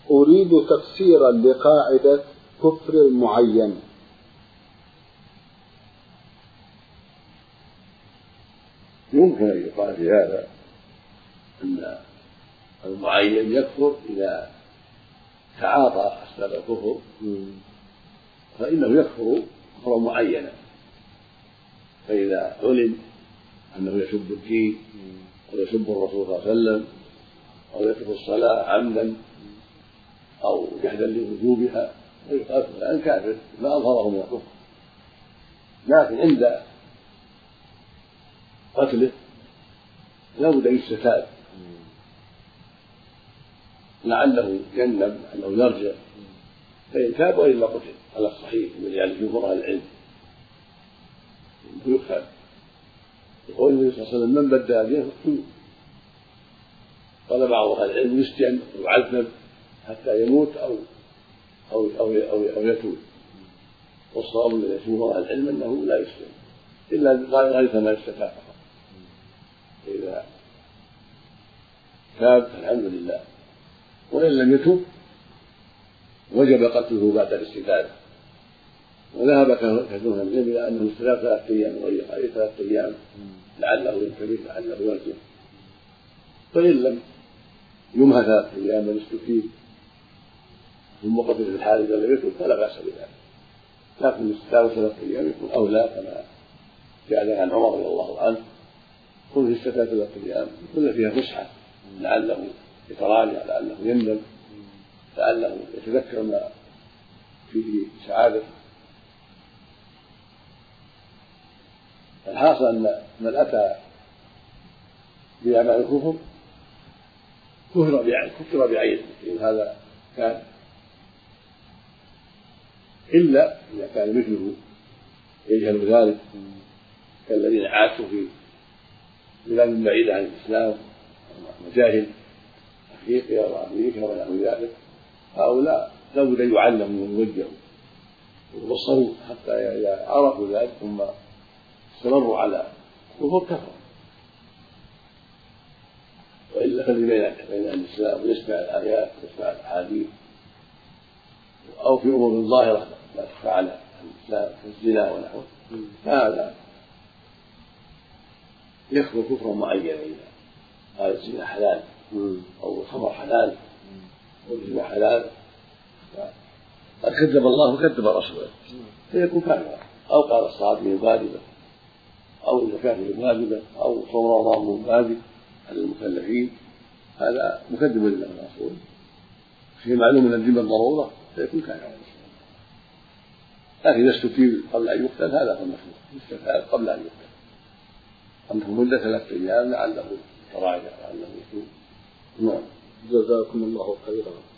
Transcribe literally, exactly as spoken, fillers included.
أريد تفسيرا لقاعدة كفر المعين. يمكن أن يقال في هذا أن المعين يكفر إذا تعاطى أسباب الكفر، فإنه يكفر كفرا معينا. فإذا علم أنه يسب الدين أو يسب الرسول صلى الله عليه وسلم أو يترك الصلاة عمدا أو جهدا لوجوبها فيقال فلان كافر ما أظهره من الكفر. لكن عند قتله لا بد أن يستتاب لعله يندم أنه يرجع، فإن تاب وإلا قتل على الصحيح الذي يعني جمهور أهل العلم يقتل. يقول النبي صلى الله عليه وسلم من بدل دينه فاقتلوه. قال بعض أهل العلم يسجن ويعذب حتى يموت أو أو أو أو, أو يتوب، والصواب الذي جمهور أهل العلم أنه لا يسجن إلا غاية ما يستتاب فقط. إذا تاب فالحمد لله، وإن لم يتب وجب قتله بعد الاستتابة. وذهب كثير من العلم إلى أنه استتاب ثلاثة أيام وغير ثلاثة أيام لعله ينتبه لعله يرجع، فإن لم يمهى ثلاثة أيام من استتيب ثم قتل في الحال إذا لم يتب فلا بأس بذلك. لكن الاستتابة ثلاثة أيام يكون أولى كما جاء عن عمر رضي الله عنه كل في الستة ثلاثة أيام كل فيها فسحة لعله يتراجع لعله يندم لعله يتذكر ما فيه سعادة. الحاصل أن من أتى بأعمال الكفر كفر بعينه إن هذا كان، إلا إذا كان مثله يجهل ذلك كالذين عاشوا في بلاد بعيدة عن الإسلام مجاهل أفريقيا وأمريكا ونحو ذلك، هؤلاء لا بد أن يعلموا ويوجهوا ويبصروا حتى إذا عرفوا ذلك ثم استمروا على كفر كفر. وإلا خلي بين الإسلام ويسمع الآيات ويسمع الأحاديث أو في أمور ظاهرة لا تخفى على الإسلام كالزنا ونحوه، فهذا يكفر كفرا معينا. إذا قال الزنا حلال أو الخمر حلال أو الزنا حلال قد كذب الله وكذب رسوله فيكون كافرا، أو قال الصلاة واجبة أو الزكاة واجبة أو صوم رمضان واجب على المكلفين، هذا مكذب لله ورسوله في معلوم من الدين بالضرورة فيكون كافرا. لكن إذا استتيب قبل أن يقتل هذا هو المشروع، يستتاب قبل أن يقتل أنه مدة ثلاثة أيام لعله يتراجع لعله يتوب. نعم. جزاكم الله خيرا.